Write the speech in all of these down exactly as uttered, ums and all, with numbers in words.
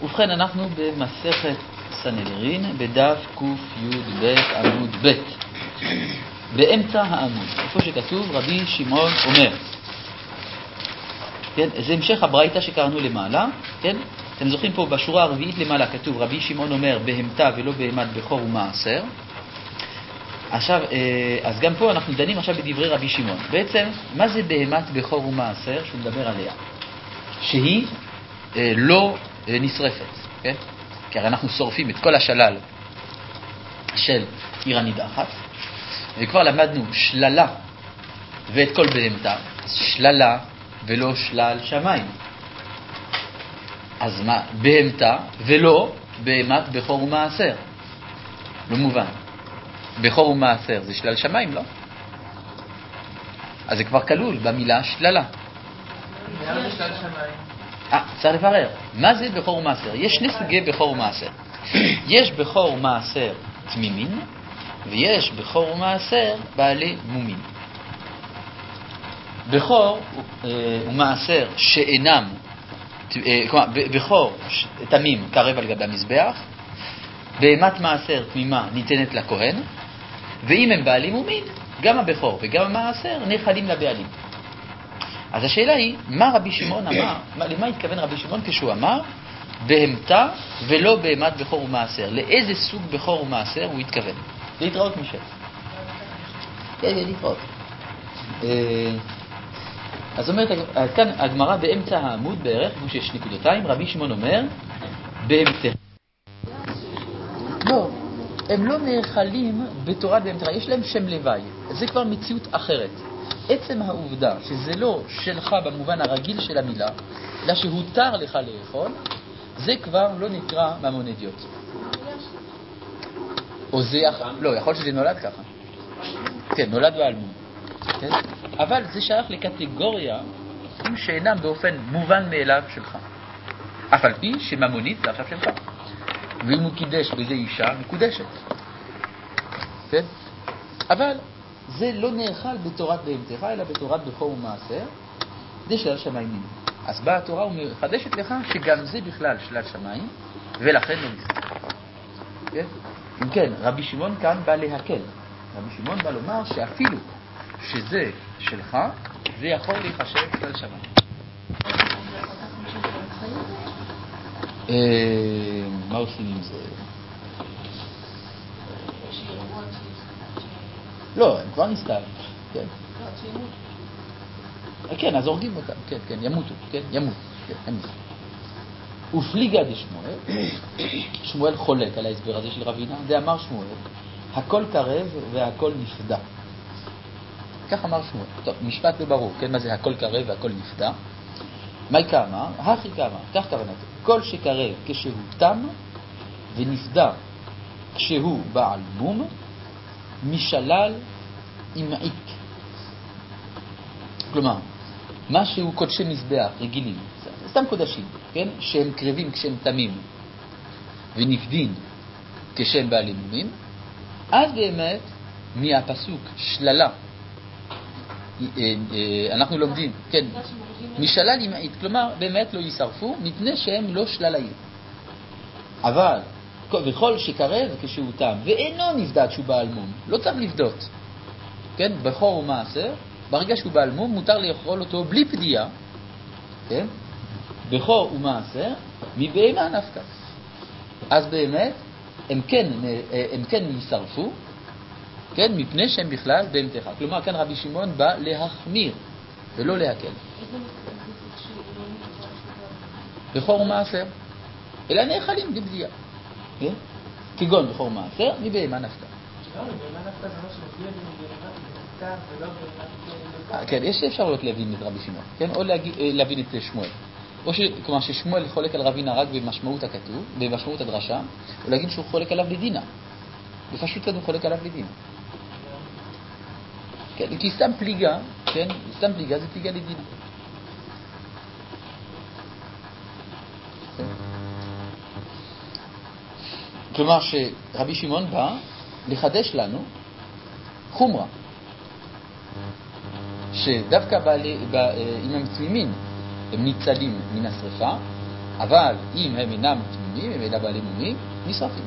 ובכן, אנחנו במסכת סנהדרין, בדף ק"י"ב עמוד ב', באמצע העמוד, איפה שכתוב רבי שמעון אומר. כן, זה המשך הברייתא שקראנו למעלה, כן? אתם זוכרים פה בשורה הרביעית למעלה כתוב רבי שמעון אומר בהמתה ולא בהמת בכור ומעשר. עכשיו, אז גם פה אנחנו דנים עכשיו בדברי רבי שמעון. בעצם, מה זה בהמת בכור ומעשר שהוא מדבר עליה? שהיא אה, לא אה, נשרפת, כן? כי הרי אנחנו שורפים את כל השלל של עיר הנידחת, וכבר למדנו שללה ואת כל בהמתה, שללה ולא שלל שמיים. אז מה? בהמתה ולא בהמת בכור ומעשר. לא מובן. בכור ומעשר זה שלל שמיים, לא? אז זה כבר כלול במילה שללה. למה זה שלל שמיים? אה, צריך לברר. מה זה בכור ומעשר? יש שני סוגי בכור ומעשר. יש בכור ומעשר תמימין, ויש בכור ומעשר בעלי מומין. בכור ומעשר שאינם, כלומר, בכור תמים קרב על גבי המזבח, בהמת מעשר תמימה ניתנת לכהן, ואם הם בעלים מומין, גם הבכור וגם המעשר נחלים לבעלים. אז השאלה היא, מה רבי שמעון אמר, למה התכוון רבי שמעון כשהוא אמר בהמתה ולא בהמת בכור ומעשר? לאיזה סוג בכור ומעשר הוא התכוון? להתראות מישל. כן, להתראות. אז אומרת, כאן הגמרא באמצע העמוד בערך, כמו שיש נקודותיים, רבי שמעון אומר, בהמתה. לא, הם לא נאכלים בתורת בהמתה, יש להם שם לוואי. זה כבר מציאות אחרת. עצם העובדה שזה לא שלך במובן הרגיל של המילה, אלא שהותר לך לאכול, זה כבר לא נקרא ממון אדיוט. או זה, לא, יכול שזה נולד ככה. כן, נולד באלמון. כן? אבל זה שייך לקטגוריה שאינם באופן מובן מאליו שלך. אף על פי שממונית זה עכשיו שלך. ואם הוא קידש בזה אישה, מקודשת. כן? אבל זה לא נאכל בתורת בהמתך, אלא בתורת בכור ומעשר, זה שלל שמיים. אז באה התורה ומחדשת לך שגם זה בכלל שלל שמיים, ולכן לא נשרף. כן? אם כן, רבי שמעון כאן בא להקל. רבי שמעון בא לומר שאפילו שזה שלך, זה יכול להיחשב שלל שמיים. מה עושים עם זה? לא, הם כבר נסתל. כן. כן, אז הורגים אותם. כן, כן, ימותו. כן, ימות. כן, ימות. ופליגה דשמואל, שמואל חולק על ההסבר הזה של רבינה, זה אמר שמואל, הכל קרב והכל נפדה. כך אמר שמואל. טוב, משפט לא ברור, כן, מה זה הכל קרב והכל נפדה? מייקה אמר, הכי אמר, כך כוונתו, כל שקרב כשהוא תם ונפדה כשהוא בעל מום, משלל אימעיק. כלומר, משהו קודשי מזבח רגילים, סתם קודשים, כן? שהם קרבים כשהם תמים ונפדין כשהם בעלי מומים, אז באמת מהפסוק שללה אנחנו לומדים, כן, משלל אימעיק, כלומר באמת לא יישרפו מפני שהם לא שללאים. אבל וכל שקרב כשהוא תם ואינו נפדד שהוא בעל מום, לא צריך לפדות, כן? בכור ומעשר, ברגע שהוא בעל מום מותר לאכול אותו בלי פדיעה, כן? בכור ומעשר מבהמה נפקא. אז באמת הם כן הם כן יישרפו, כן? מפני שהם בכלל בהמתך. כלומר כאן רבי שמעון בא להחמיר ולא להקל. בכור ומעשר אלא נאכלים בלי פדיעה, כן? כגון בכור ומעשר מבהמה נפקא. לא, מבהמה נפקא זה לא שלפי בהמה ולא בהמה. כן, יש אפשרויות להבין את רבי שמעון, כן? או להבין את שמואל. או ש... כלומר ששמואל חולק על רבינה רק במשמעות הכתוב, במשמעות הדרשה, או להגיד שהוא חולק עליו לדינה. בפשוט כאן הוא חולק עליו לדינה. כן, כי סתם פליגה, כן? סתם פליגה זה פליגה לדינה. כן? כלומר שרבי שמעון בא לחדש לנו חומרה. שדווקא בעלי, אם הם תמימים, הם ניצלים מן השריפה, אבל אם הם אינם תמימים, הם אינם בעלי מומים, נשרפים.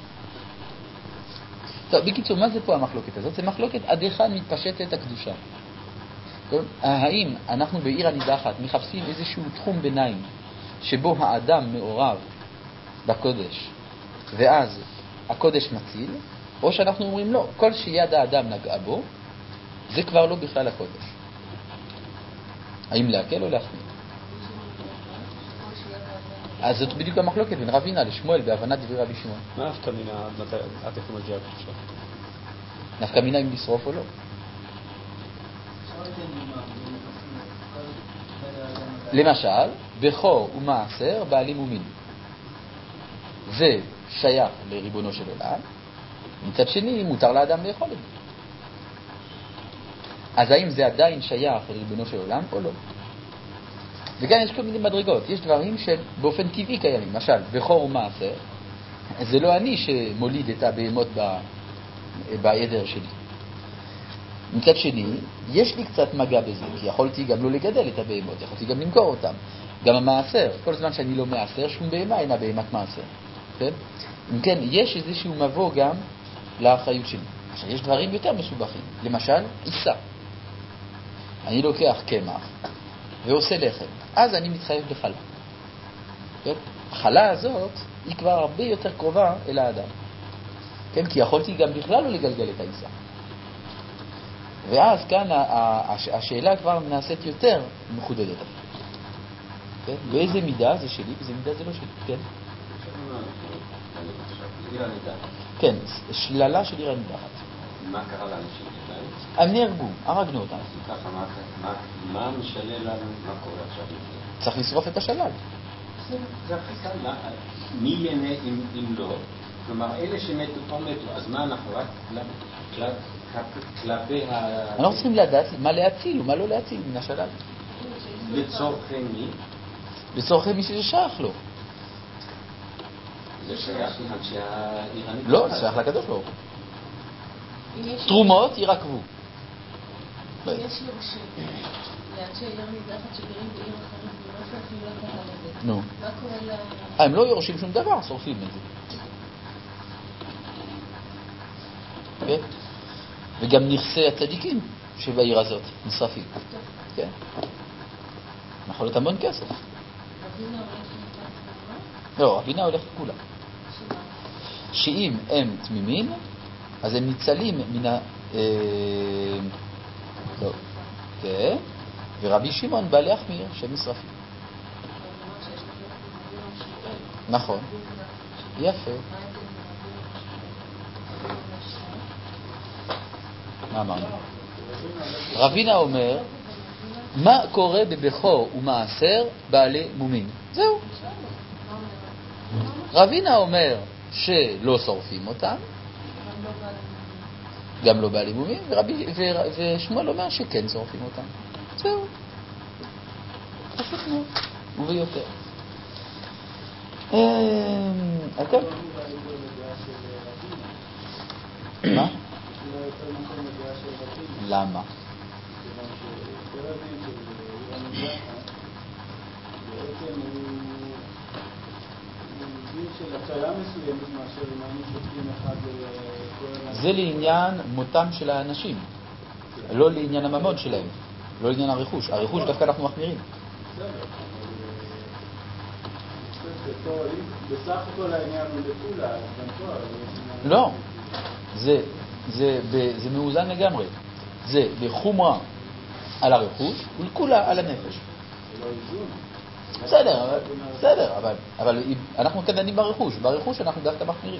טוב, בקיצור, מה זה פה המחלוקת הזאת? זה מחלוקת עד היכן מתפשטת הקדושה. טוב, האם אנחנו בעיר הנידחת מחפשים איזשהו תחום ביניים שבו האדם מעורב בקודש, ואז הקודש מציל, או שאנחנו אומרים לא, כל שיד האדם נגעה בו, זה כבר לא בכלל הקודש. האם להקל או להחמיר? אז זאת בדיוק המחלוקת בין רבינה לשמואל בהבנת דברי רבי שמעון. מה נפקא מינה עד איפה מגיעה הקדושה? נפקא מינה אם לשרוף או לא. למשל, בכור ומעשר בעלים ומין. זה שייך לריבונו של עולם, מצד שני מותר לאדם לאכול את זה. אז האם זה עדיין שייך לריבונו של עולם או לא? וכאן יש כל מיני מדרגות. יש דברים שבאופן טבעי קיימים. למשל, בכור ומעשר, זה לא אני שמוליד את הבהמות ב... בעדר שלי. מצד שני, יש לי קצת מגע בזה, כי יכולתי גם לא לגדל את הבהמות, יכולתי גם למכור אותם. גם המעשר, כל זמן שאני לא מעשר, שום בהמה אינה בהמת מעשר. כן? אם כן, יש איזשהו מבוא גם לאחריות שלי. עכשיו, יש דברים יותר מסובכים. למשל, עיסה. אני לוקח קמח ועושה לחם. אז אני מתחייב בחלה. כן? החלה הזאת היא כבר הרבה יותר קרובה אל האדם. כן? כי יכולתי גם בכלל לא לגלגל את העיסה. ואז כאן השאלה כבר נעשית יותר מחודדת. כן? באיזה מידה זה שלי, באיזה מידה זה לא שלי. כן? כן, שללה של עיר הנידחת. מה קרה לאנשים שלהם? הם נהרגו, הרגנו אותם. ככה, מה משנה לנו, מה קורה עכשיו? צריך לשרוף את השלל. זה הכי קל. מי ייהנה אם לא? כלומר, אלה שמתו או מתו, אז מה אנחנו רק כלפי ה... אנחנו צריכים לדעת מה להציל ומה לא להציל מן השלל. לצורכי מי? לצורכי מי שזה שייך לו. זה שייך לאנשי האיראנית? לא, זה שייך לקדוש ברוך הוא. תרומות ירקבו. יש יורשים לאנשי עיר נידחת שגרים בעיר אחרת ולא שייכים לקהל הזה. נו. מה קורה ל... הם לא יורשים שום דבר, שורפים את זה. כן? וגם נכסי הצדיקים שבעיר הזאת נשרפים. כן. יכול להיות המון כסף. רבינה הולך לתת לא, רבינה הולך לכולה. שאם הם תמימים, אז הם ניצלים מן ה... לא. כן. ורבי שמעון בא להחמיר שהם נשרפים. נכון. יפה. מה אמרנו? רבינה אומר, מה קורה בבכור ומעשר בעלי מומין? זהו. רבינה אומר שלא שורפים אותם, גם לא בעלי מומין, ורבי, ושמואל אומר שכן שורפים אותם. זהו. פשוט מאוד. וביותר. אוקיי? מה? למה? זה לעניין מותם של האנשים, לא לעניין הממון שלהם, לא לעניין הרכוש. הרכוש דווקא אנחנו מחמירים. בסך הכל העניין הוא לכולה, לא, זה, זה, זה מאוזן לגמרי. זה בחומרה על הרכוש ולכולה על הנפש. בסדר, אבל, בסדר, אבל, אבל אנחנו כאן דנים ברכוש. ברכוש אנחנו דווקא מחמירים.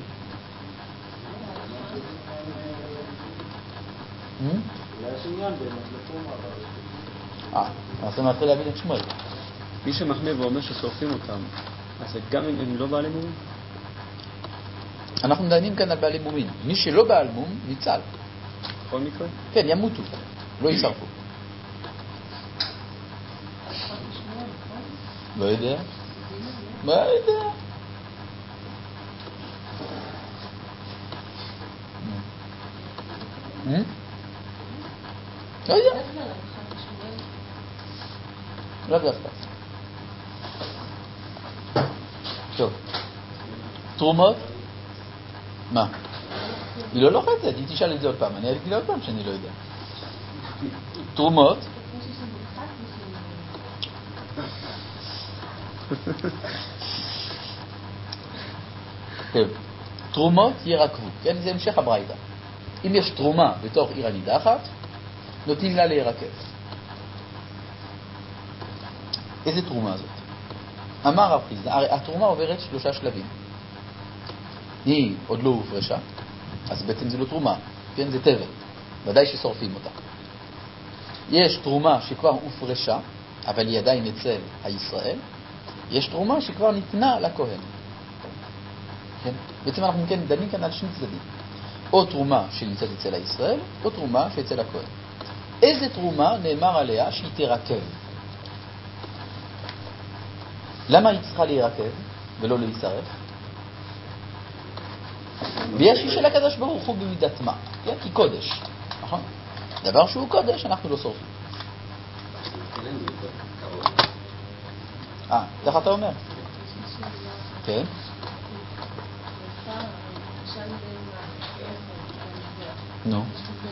יש עניין באמת לחומרה. אה, אנחנו מתחיל להבין את שמואל. מי שמחמיר ואומר ששורפים אותם, אז גם אם הם לא בעלי מומים? אנחנו דנים כאן על בעלי מומים. מי שלא בעל מום, ניצל. בכל מקרה? כן, ימותו, לא יישרפו. לא יודע. לא יודע. לא יודע. לא דווקא. טוב. תרומות? מה? היא לא לוחצת, היא תשאל את זה עוד פעם. אני אגיד לה עוד פעם שאני לא יודע. תרומות? טוב. תרומות ירקבו, כן? זה המשך הברייתא. אם יש תרומה בתוך עיר הנידחת, נותנים לה להירקב. איזה תרומה זאת? אמר רב חיסדא, הרי התרומה עוברת שלושה שלבים. היא עוד לא הופרשה, אז בעצם זה לא תרומה, כן? זה טבל. ודאי ששורפים אותה. יש תרומה שכבר הופרשה, אבל היא עדיין אצל הישראל. יש תרומה שכבר ניתנה לכהן. כן? בעצם אנחנו כן דנים כאן על שני צדדים. או תרומה שנמצאת אצל הישראל, או תרומה שאצל הכהן. איזה תרומה נאמר עליה שהיא תירקב? למה היא צריכה להירקב ולא להישרף? ויש של הקדוש ברוך הוא במידת מה, כן? כי קודש, נכון? דבר שהוא קודש אנחנו לא שורפים. אה, איך אתה אומר? כן. נו.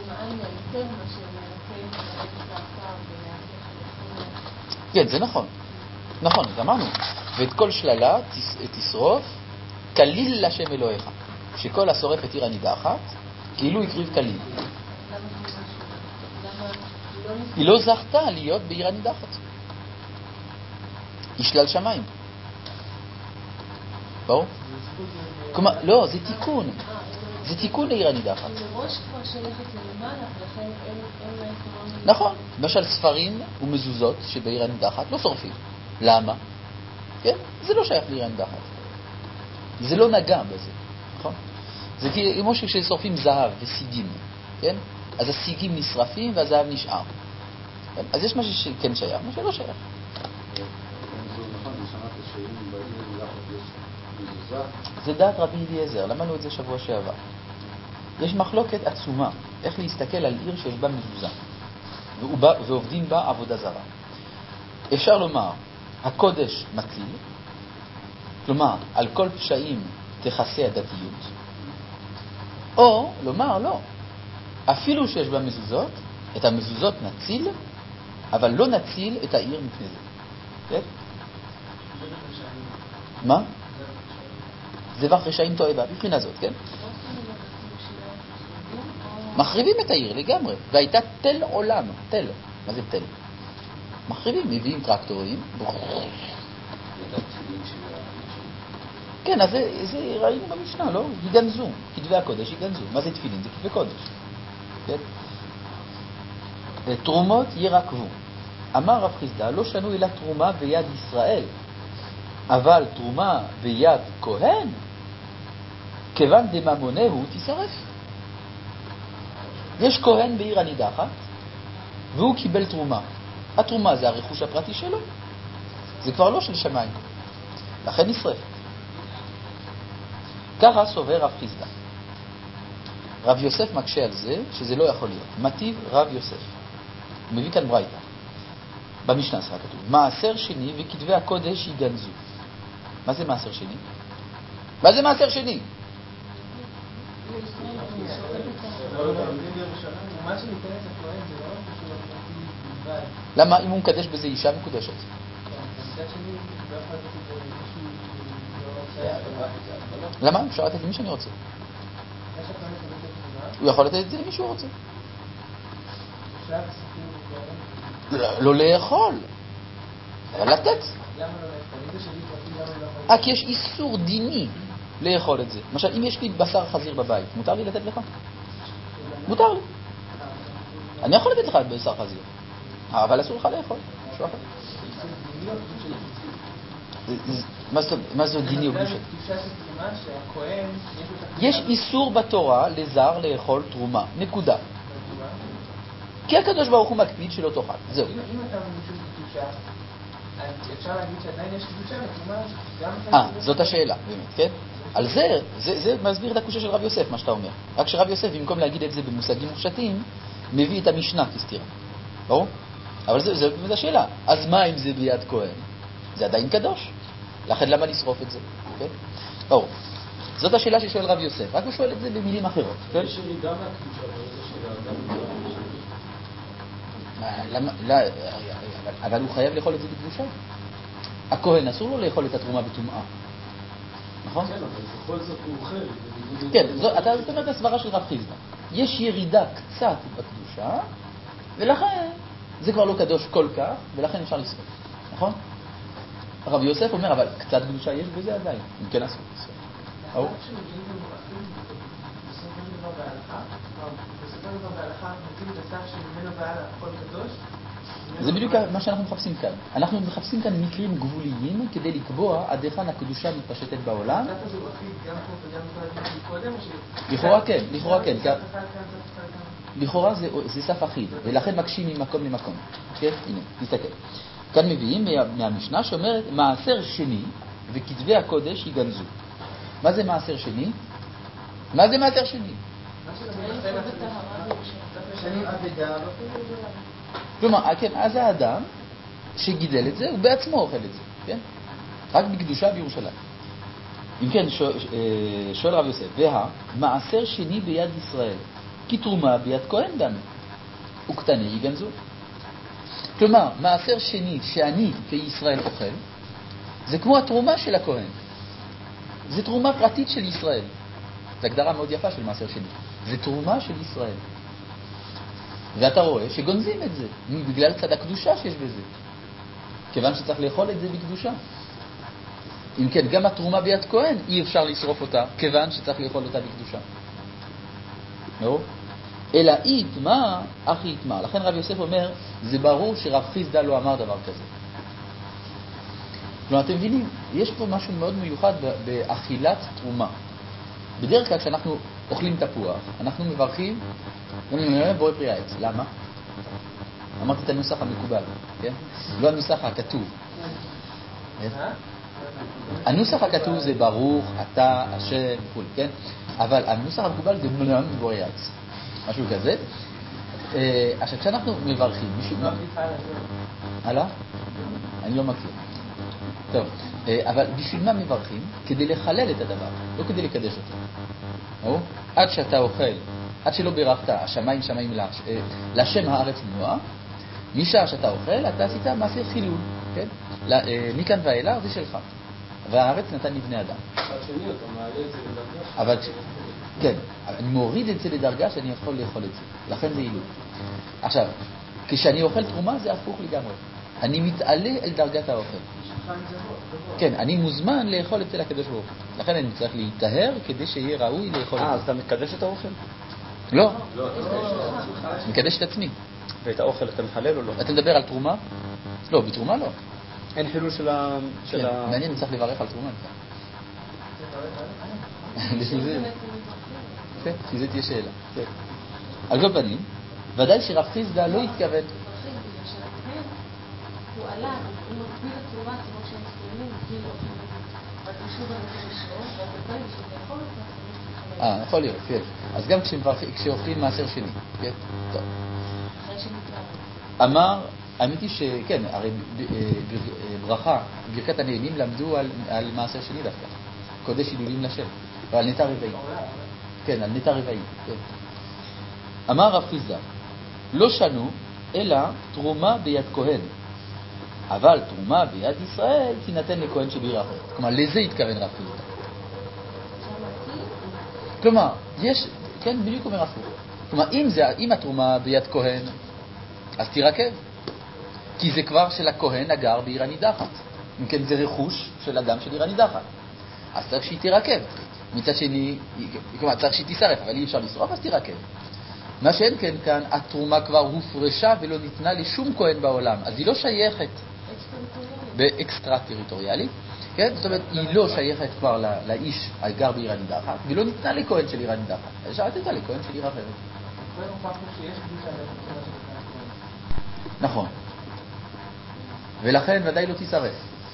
כן, זה נכון. נכון, אמרנו. ואת כל שללה תשרוף כליל לשם אלוהיך. שכל השורף את עיר הנידחת, כאילו הקריב כליל. היא לא זכתה להיות בעיר הנידחת. היא שלל שמיים. ברור? כלומר, לא, זה תיקון. זה תיקון לעיר הנידחת. זה ראש כבר שלכת למעלה, ולכן אין להם... נכון. למשל ספרים ומזוזות שבעיר הנידחת לא שורפים. למה? כן? זה לא שייך לעיר הנידחת. זה לא נגע בזה. נכון? זה כמו ששורפים זהב וסיגים, כן? אז הסיגים נשרפים והזהב נשאר. כן? אז יש משהו שכן שייך, משהו שלא שייך. זה דעת רבי אליעזר, למדנו את זה שבוע שעבר. יש מחלוקת עצומה, איך להסתכל על עיר שיש בה מזוזה, ועובדים בה עבודה זרה. אפשר לומר, הקודש מציל, כלומר, על כל פשעים תכסה הדתיות, או לומר, לא, אפילו שיש בה מזוזות, את המזוזות נציל, אבל לא נציל את העיר מפני זה. כן? מה? זבח רשעים תועבה, בבחינה זאת, כן? מחריבים את העיר לגמרי, והייתה תל עולם, תל. מה זה תל? מחריבים, מביאים טרקטורים. כן, אז זה, זה ראינו במשנה, לא? יגנזו, כתבי הקודש יגנזו. מה זה תפילין? זה כתבי קודש. כן? תרומות ירקבו. אמר רב חיסדא, לא שנו אלא תרומה ביד ישראל, אבל תרומה ביד כהן, כיוון דממונהו תשרף. יש כהן בעיר הנידחת, והוא קיבל תרומה. התרומה זה הרכוש הפרטי שלו. זה כבר לא של שמיים. לכן נשרף. ככה סובר רב חיסדא. רב יוסף מקשה על זה, שזה לא יכול להיות. מטיב רב יוסף. הוא מביא כאן ברייתא. במשנה סרט כתוב, מעשר שני וכתבי הקודש יגנזו. מה זה מעשר שני? מה זה מעשר שני? למה אם הוא מקדש בזה אישה מקודשת? למה? אפשר לתת למי שאני רוצה. הוא יכול לתת את זה למי שהוא רוצה. לא לאכול, אבל לתת. אה, כי יש איסור דיני לאכול את זה. למשל, אם יש לי בשר חזיר בבית, מותר לי לתת לך? מותר לי. אני יכול לתת לך בשר חזיר, אבל אסור לך לאכול. מה זה דיני או קדושה? יש איסור בתורה לזר לאכול תרומה, נקודה. כי הקדוש ברוך הוא מקפיד שלא תאכל. זהו. אם אתה משהו קדושה, אפשר להגיד שעדיין יש קדושה, וכלומר, אה, זאת השאלה, באמת, כן? על זה, זה מסביר את הקושיה של רב יוסף, מה שאתה אומר. רק שרב יוסף, במקום להגיד את זה במושגים מופשטים, מביא את המשנה כסתירה. ברור? אבל זה באמת השאלה. אז מה אם זה ביד כהן? זה עדיין קדוש. לכן למה לשרוף את זה? כן? ברור. זאת השאלה ששואל רב יוסף, רק הוא שואל את זה במילים אחרות. כן? יש ירידה מהקדושה, אבל זו שאלה, גם למה, לא, אבל הוא חייב לאכול את זה בקדושה. הכהן אסור לו לאכול את התרומה בטומאה. נכון? כן, אבל בכל זאת הוא אוכל. כן, אתה זאת אומרת הסברה של רב חיסדא. יש ירידה קצת בקדושה, ולכן זה כבר לא קדוש כל כך, ולכן אפשר לשרוף. נכון? רב יוסף אומר, אבל קצת קדושה יש בזה עדיין. אם כן אסור לשרוף. עכשיו כשמגיעים ומורחים, בסופו של דבר בהלכה, בסופו של דבר בהלכה מגיעים לסף שממנו והלאה הכל קדוש. זה בדיוק מה שאנחנו מחפשים כאן. אנחנו מחפשים כאן מקרים גבוליים כדי לקבוע עד היכן הקדושה מתפשטת בעולם. הסף הזה הוא אחיד גם פה וגם כל הדברים קודם, או ש... לכאורה כן, לכאורה כן. לכאורה זה, זה סף אחיד, ולכן מקשים ממקום למקום. כן? הנה, תסתכל. כאן מביאים מה, מהמשנה שאומרת, מעשר שני וכתבי הקודש ייגנזו. מה זה מעשר שני? מה זה מעשר שני? כלומר, כן, אז האדם שגידל את זה, הוא בעצמו אוכל את זה, כן? רק בקדושה בירושלים. אם כן, שואל רב יוסף, וה, מעשר שני ביד ישראל, כי תרומה ביד כהן דמי, וקטני ייגנזו. כלומר, מעשר שני שאני כישראל אוכל, זה כמו התרומה של הכהן. זה תרומה פרטית של ישראל. זו הגדרה מאוד יפה של מעשר שני. זה תרומה של ישראל. ואתה רואה שגונזים את זה, בגלל צד הקדושה שיש בזה. כיוון שצריך לאכול את זה בקדושה. אם כן, גם התרומה ביד כהן אי אפשר לשרוף אותה, כיוון שצריך לאכול אותה בקדושה. לא? אלא אי יתמה, אך אי יתמה. לכן רב יוסף אומר, זה ברור שרב חיסדא לא אמר דבר כזה. כלומר, אתם מבינים, יש פה משהו מאוד מיוחד באכילת תרומה. בדרך כלל כשאנחנו אוכלים תפוח, אנחנו מברכים, בורא פרי העץ. למה? אמרתי את הנוסח המקובל, כן? לא הנוסח הכתוב. הנוסח הכתוב זה ברוך, אתה, השם, וכו', כן? אבל הנוסח המקובל זה מלאם בורא העץ. משהו כזה. עכשיו, כשאנחנו מברכים, מישהו... הלאה? אני לא מכיר. טוב, אבל בשביל מה מברכים? כדי לחלל את הדבר, לא כדי לקדש אותו. או? עד שאתה אוכל, עד שלא ברכת, השמיים שמיים לשם הארץ מנוע, משעה שאתה אוכל, אתה עשית מעשה חילול, כן? מכאן ואילך זה שלך. והארץ נתן לבני אדם. עד שני אתה מעלה את זה לדרגה. אבל, כן, אני מוריד את זה לדרגה שאני יכול לאכול את זה. לכן זה אילול. עכשיו, כשאני אוכל תרומה זה הפוך לגמרי. אני מתעלה אל דרגת האוכל. כן, אני מוזמן לאכול אצל הקדוש ברוך הוא. לכן אני צריך להיטהר כדי שיהיה ראוי לאכול את זה. אה, אז אתה מקדש את האוכל? לא. מקדש את עצמי. ואת האוכל אתה מחלל או לא? אתה מדבר על תרומה? לא, בתרומה לא. אין חילול של ה... כן, מעניין, צריך לברך על תרומה. לפי זה... כן, לפי זה תהיה שאלה. על כל פנים, ודאי שרב חיסדא לא התכוון... הוא עלה, הוא מגביל את תרומה כמו שהם סתומים, מגביל אופן רק משהו בנושא שלו, והבטאים שזה יכול אותה. אה, יכול להיות, כן. אז גם כשאוכלים מעשר שני, כן? טוב. אחרי שמתראה. אמר, האמת היא שכן, הרי ברכה, ברכת הנהנים למדו על, על מעשר שני דווקא. קודש הילולים לשם, ועל נטע רבעי. כן, על נטע רבעי, כן. אמר רב חיסדא, לא שנו, אלא תרומה ביד כהן. אבל תרומה ביד ישראל תינתן לכהן שבעיר אחרת. כלומר, לזה התכוון רב חיסדא. כלומר, יש, כן, בדיוק אומר הפוך. כלומר, אם, זה, אם התרומה ביד כהן, אז תירקב. כי זה כבר של הכהן הגר בעיר הנידחת. אם כן, זה רכוש של אדם של עיר הנידחת. אז צריך שהיא תירקב. מצד שני, כלומר, צריך שהיא תישרף, אבל אי אפשר לשרוף, אז תירקב. מה שאין כן כאן, התרומה כבר הופרשה ולא ניתנה לשום כהן בעולם. אז היא לא שייכת באקסטרה טריטוריאלי, כן? זאת אומרת, היא לא שייכת כבר לאיש הגר בעיר הנידחת, ולא ניתנה לכהן של עיר הנידחת. אפשר לתת לה לכהן של עיר אחרת. נכון. ולכן ודאי לא תישרף.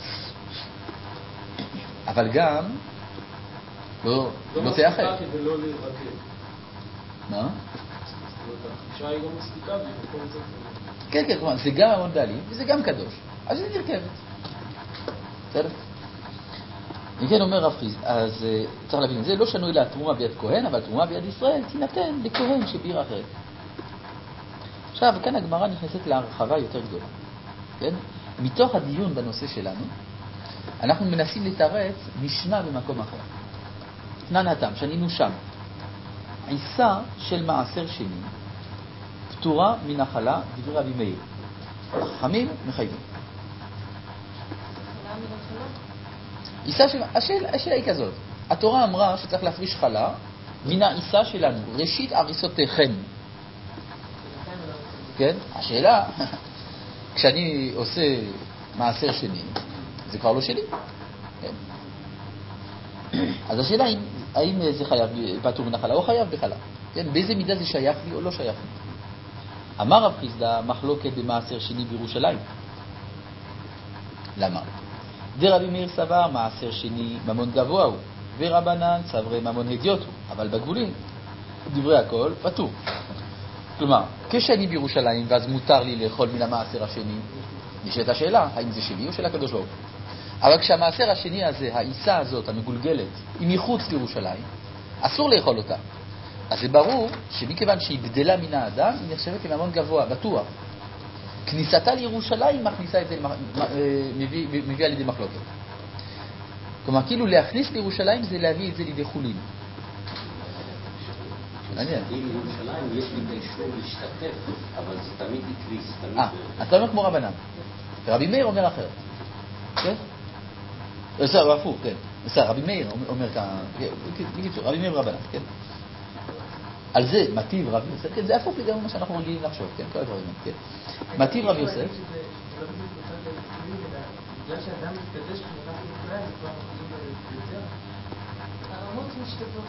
אבל גם לא, לא תאחד. כדי לא להירקב. מה? האישה היא גם מספיקה ובכל זאת... כן, כן, כלומר, זה גם המון בעלים וזה גם קדוש. אז זה נרכבת. בסדר? אם כן אומר רב חיסדא, אז אה, צריך להבין, זה לא שנוי לתרומה ביד כהן, אבל תרומה ביד ישראל תינתן לכהן שבעיר אחרת. עכשיו, כאן הגמרא נכנסת להרחבה יותר גדולה. כן? מתוך הדיון בנושא שלנו, אנחנו מנסים לתרץ משנה במקום אחר. תנן התם, שנינו שם. עיסה של מעשר שני, פטורה מנחלה, דברי רבי מאיר. חכמים מחייבים. עיסה של... השאלה, השאלה היא כזאת. התורה אמרה שצריך להפריש חלה מן העיסה שלנו, ראשית עריסותיכם. כן? השאלה, כשאני עושה מעשר שני, זה כבר לא שלי. כן? אז השאלה היא, האם זה חייב פטור מנחלה או חייב בחלה? כן? באיזה מידה זה שייך לי או לא שייך לי? אמר רב חיסדא, מחלוקת במעשר שני בירושלים. למה? דרבי מאיר סבר, מעשר שני ממון גבוה הוא, ורבנן סברי ממון הדיוט הוא, אבל בגבולים, דברי הכל פטור. כלומר, כשאני בירושלים ואז מותר לי לאכול מן המעשר השני, נשאלת השאלה, האם זה שלי או של הקדוש ברוך הוא? אבל כשהמעשר השני הזה, העיסה הזאת המגולגלת, היא מחוץ לירושלים, אסור לאכול אותה. אז זה ברור שמכיוון שהיא גדלה מן האדם, היא נחשבת לממון גבוה, בטוח. כניסתה לירושלים מכניסה את זה, מביא, מביא על ידי מחלוקת. כלומר, כאילו להכניס לירושלים זה להביא את זה לידי חולין. מעניין. בירושלים יש לי אישור להשתתף, אבל זה תמיד יקריס. אה, אתה אומר כמו רבנן. רבי מאיר אומר אחרת. כן? בסדר, הפוך, כן. בסדר, רבי מאיר אומר כאן, בקיצור, רבי מאיר ורבנן, כן? על זה מטיב רבי יוסף, כן, זה הפוך לגמרי מה שאנחנו רגילים לחשוב, כן, כל הדברים, כן. מטיב רבי יוסף. בגלל שאדם מתקדש כשנכנס לישראל, זה כבר חשוב יותר. הרמות משתגעות.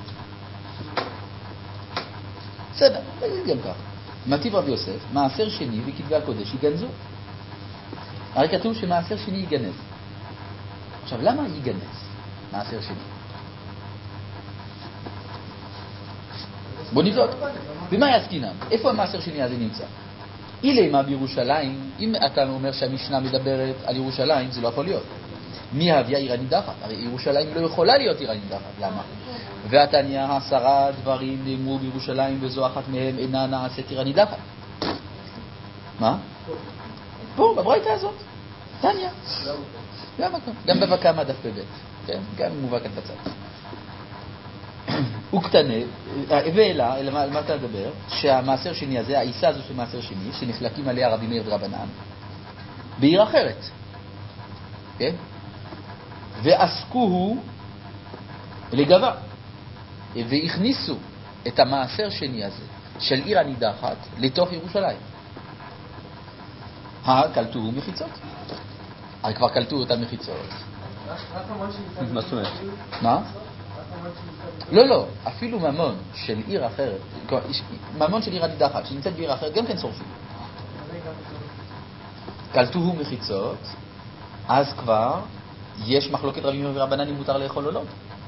בסדר, תגיד גם כך. מטיב רבי יוסף, מעשר שני וכתבי הקודש יגנזו. הרי כתוב שמעשר שני יגנז. עכשיו, למה יגנז מעשר שני? בוא נבדוק. ומה יעסקינן? איפה המעשר שני הזה נמצא? אילמה בירושלים, אם אתה אומר שהמשנה מדברת על ירושלים, זה לא יכול להיות. מי הביא עיר הנידחת? הרי ירושלים לא יכולה להיות עיר הנידחת. למה? והתניא, עשרה דברים נאמרו בירושלים וזו אחת מהם אינה נעשית עיר הנידחת. מה? פה, בברייתא הזאת. תניא. גם מקום. גם בבקמה דף בבית. כן? גם מובא כאן בצד. הוא קטנה, ואלה, אלא על מה אתה מדבר? שהמעשר שני הזה, העיסה הזו של מעשר שני, שנחלקים עליה רבי מאיר ורבנן, בעיר אחרת. כן? ועסקוהו לגבה. והכניסו את המעשר שני הזה, של עיר הנידחת, לתוך ירושלים. קלטוהו מחיצות. הרי כבר קלטו אותם מחיצות. מה זאת אומרת? מה? לא, לא, אפילו ממון של עיר אחרת, ממון של עיר הנידחת, שנמצאת בעיר אחרת, גם כן שורפים. קלטוהו מחיצות, אז כבר יש מחלוקת רבי מאיר ורבנן אם מותר לאכול או לא.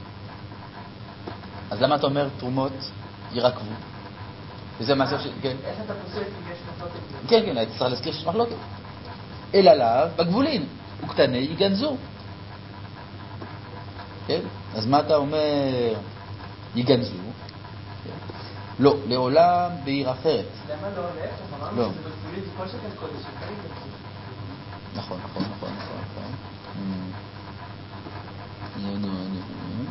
אז למה אתה אומר תרומות ירקבו? וזה מעשר ש... כן. איך אתה פוסק אם יש מחלוקת? כן, כן, הייתי צריך להזכיר שיש מחלוקת. אלא לאו, בגבולין, וקטני יגנזו. כן? אז מה אתה אומר? יגנזו? לא, לעולם בעיר אחרת. למה לא? להפך, אמרנו שזה בגבולין, זה כל שכן קודש, שכן יגנזו. נכון, נכון, נכון, נכון. נו, נו, נו.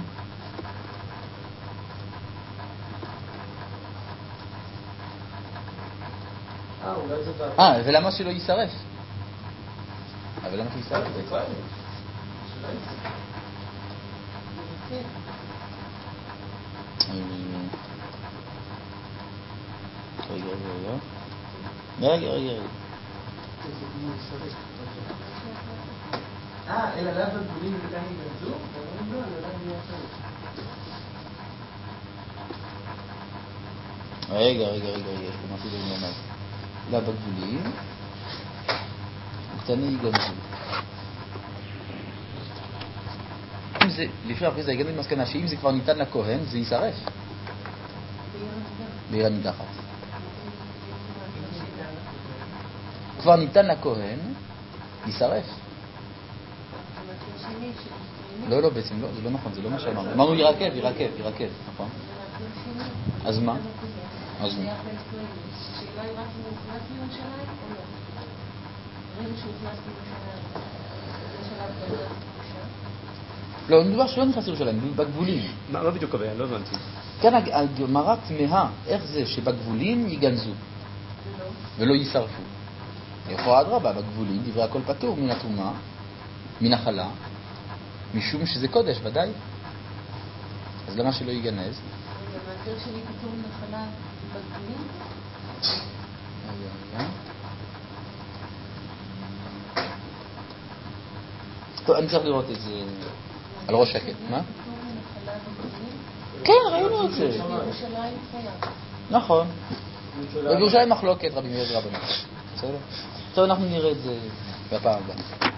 אה, אולי זה בעבר. אה, ולמה שלא יישרף? אבל למה שהוא יישרף? זה כבר שלא יצא. רגע, רגע, רגע, רגע, רגע. אה, אלא לאו בגבולים וכאן יגנזו? ואומרים לא, אלא לאו יהיה אחרת. רגע, רגע, רגע, יש פה משהו במאמר. לאו בגבולים, וקטני יגנזו. אם זה, לפי אחרי זה הגענו למסקנה שאם זה כבר ניתן לכהן, זה יישרף. בעיר הנידחת. כבר ניתן לכהן, יישרף. לא, לא, בעצם לא, זה לא נכון, זה לא מה שאמרנו. אמרנו ירקב, ירקב, ירקב, נכון? אז מה? אז מה? השאלה היא רק אם הוא נכנס לירושלים או לא. רגע שהוא נכנס לירושלים, זה שלב בדרך הקדושה. לא, מדובר שלא נכנס לירושלים, בגבולים. מה, לא בדיוק קובע, לא הבנתי. כאן הגמרא תמהה, איך זה שבגבולים ייגנזו ולא יישרפו. לכאורה אדרבה, בגבולים דברי הכל פטור מן הטומאה, מן החלה, משום שזה קודש, ודאי. אז למה שלא ייגנז? רגע, והדרך שלי פטור מן החלה בגבולים? רגע, רגע. טוב, אני צריך לראות את זה על ראש שקט. מה? פטור מן החלה בגבולים? כן, ראינו את זה. בירושלים חייב. נכון. ובירושלים מחלוקת רבי מאיר ורבנו. בסדר? טוב, אנחנו נראה את זה בפעם הבאה.